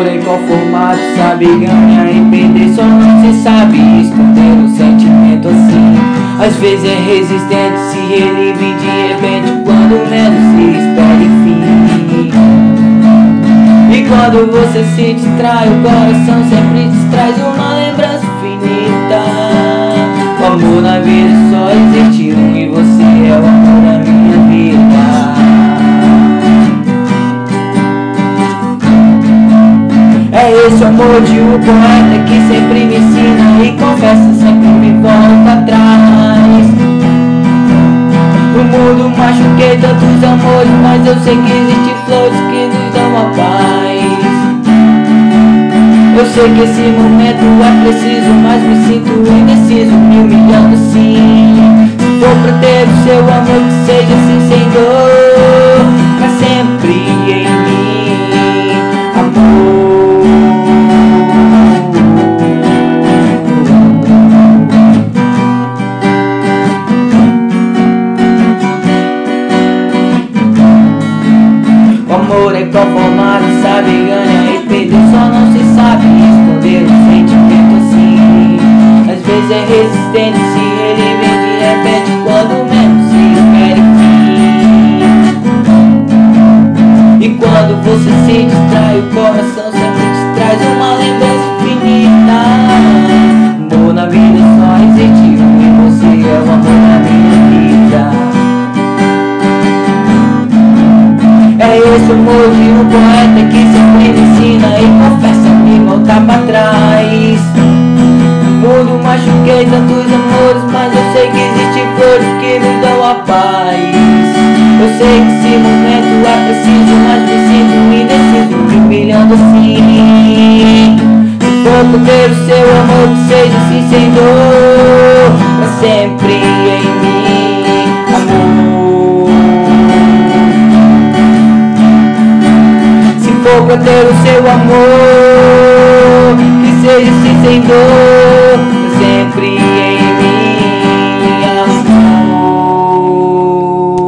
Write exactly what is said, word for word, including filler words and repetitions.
amor é conformado, sabe ganhar e perder, só não se sabe esconder um sentimento assim. Às vezes é resistente, se revive de repente, quando menos se espera, enfim. E quando você se distrai, o coração sempre te traz uma lembrança infinita. O amor na vida só existe um, e você é o amor da minha vida. É esse o amor de um poeta que sempre me ensina e confessa, sempre me volta atrás. No mundo machuquei tantos amores, mas eu sei que existem flores que nos dão a paz. Eu sei que esse momento é preciso, mas me sinto indeciso, me humilhando sim. Vou pra ter o seu amor que seja assim sem dor, pra sempre em mim, amor. O amor é conformado, sabe ganhar e perder, só não se sabe esconder um sentimento assim. Às vezes é resistente, se ele vem de repente, quando menos se espera, enfim. E quando você se distrai, o coração sempre te traz uma lembrança infinita. Amor na vida só existe um, e você é o amor da minha vida. É esse o amor de um poeta que sempre me ensina e confessa me voltar pra trás. No mundo machuquei tantos amores, mas eu sei que existem flores que me dão a paz. Eu sei que esse momento é preciso, mas me sinto indeciso, me humilhando assim. Se for por ter o seu amor que seja assim sem dor, pra sempre em mim, amor. Vou pra ter o seu amor que seja assim sem dor, sempre.